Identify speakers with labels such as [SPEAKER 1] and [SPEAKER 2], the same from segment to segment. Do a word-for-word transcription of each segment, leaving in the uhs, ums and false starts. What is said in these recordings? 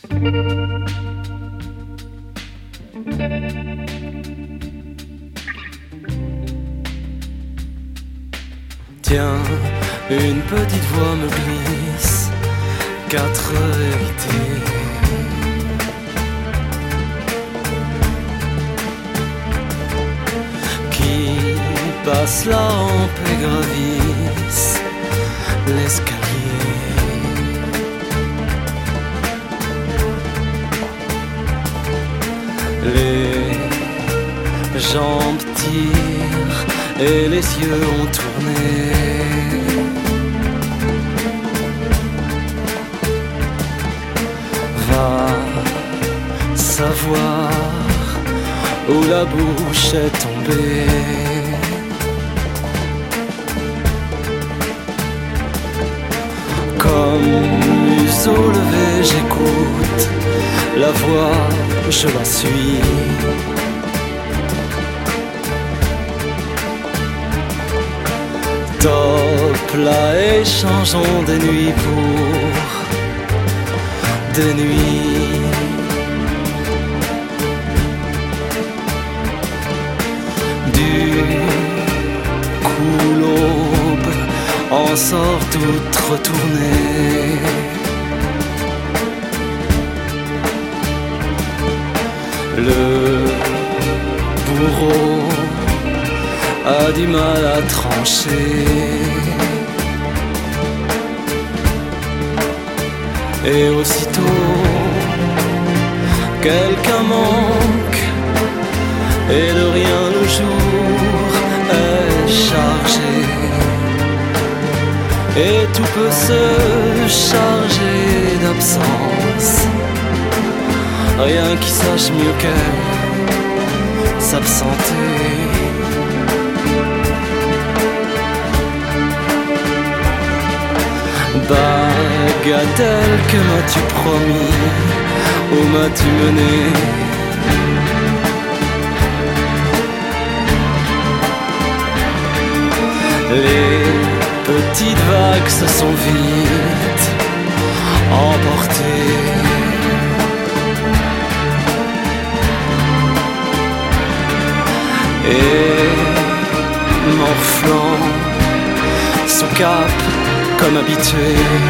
[SPEAKER 1] Tiens, une petite voix me glisse quatre vérités. Qui passe la rampe et gravisse l'escalier. Les jambes tirent et les yeux ont tourné. Va savoir où la bouche est tombée. Comme museau levé, j'écoute la voix, je la suis. Top là et changeons des nuits pour des nuits. Du coup l'aube en sort toute retournée. Le bourreau a du mal à trancher. Et aussitôt quelqu'un manque, et de rien le jour est chargé. Et tout peut se charger d'absence, rien qui sache mieux qu'elle s'absenter. Bagatelle, que m'as-tu promis? Où m'as-tu mené? Les petites vagues se sont vite emportées. Et morflant sous cap comme habitué,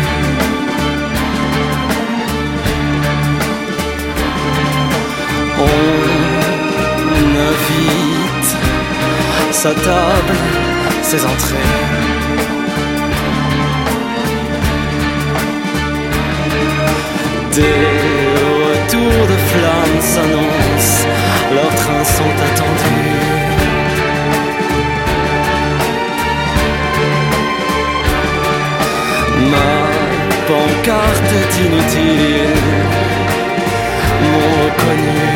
[SPEAKER 1] on invite sa table, ses entrées. Des retours de flammes s'annoncent, leurs trains sont attendus. Ma pancarte est inutile, m'ont reconnu.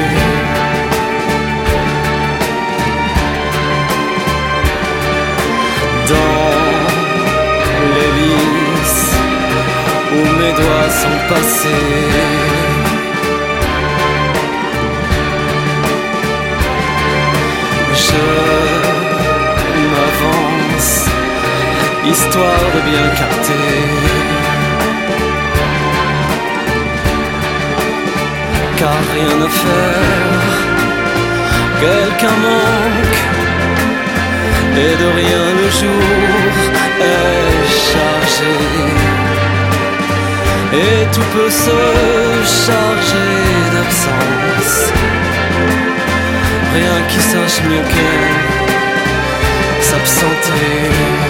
[SPEAKER 1] Dans l'hélice où mes doigts sont passés, je m'avance, histoire de bien capter. Car rien à faire, quelqu'un manque, et de rien le jour est chargé. Et tout peut se charger d'absence, rien qui sache mieux qu'elle s'absenter.